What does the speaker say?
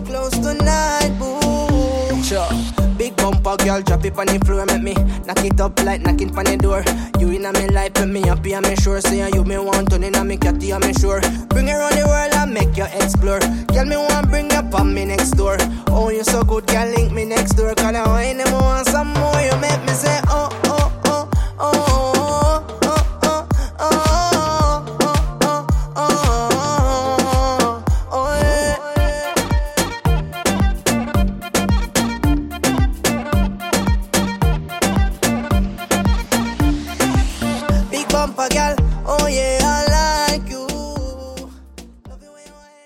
close tonight, boo. Sure. Big bumper girl, drop it on the floor, make me knock it up like knocking on the door. You in a me life, make me happy, I'm sure. Say you me want to in a me catty, I'm sure. Bring her around the world and make you explore. Girl, me want bring you on me next door. Oh, you so good, girl, link me next door. Cause I want them want some more. You make me say, oh.